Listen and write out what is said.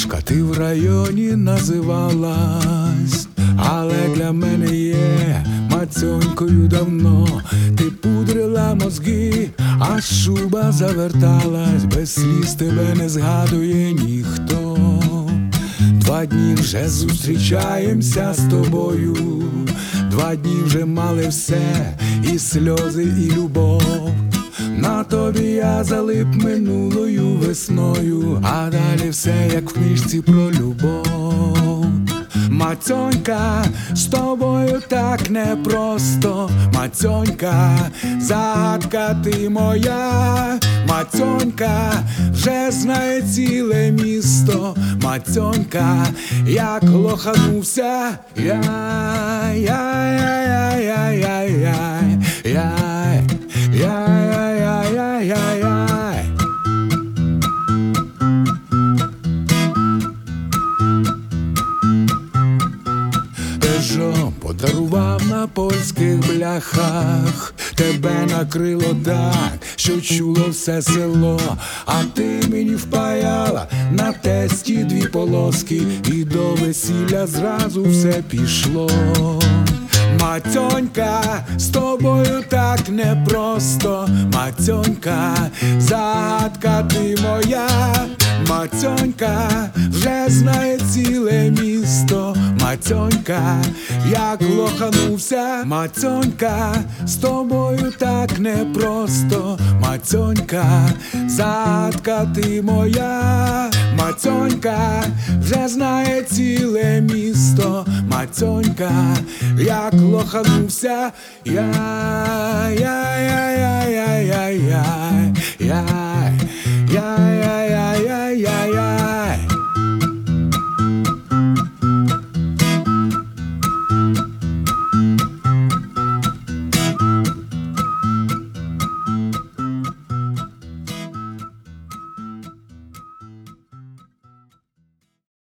Мишка, ти в районі називалась, але для мене є мацьонькою давно. Ти пудрила мозги, а шуба заверталась, без сліз тебе не згадує ніхто. 2 дні вже зустрічаємося з тобою, 2 дні вже мали все, і сльози, і любов. На тобі я залип минулою весною, а далі все як в книжці про любов. Мацьонька, з тобою так непросто, Мацьонька, загадка ти моя. Мацьонька, вже знає ціле місто. Мацьонька, як лоханувся я. Пежо подарував на польських бляхах, тебе накрило так, що чуло все село. А ти мені впаяла на тесті 2 полоски, і до весілля зразу все пішло. Мацьонька, з тобою так непросто. Мацьонька, загадка ти моя. Мацьонька, вже знає ціле місто. Мацьонька, як лоханувся. Мацьонька, з тобою так непросто. Мацьонька, загадка ти моя. Мацьонька, вже знає ціле місто. Мацьонька, як лоханувся я.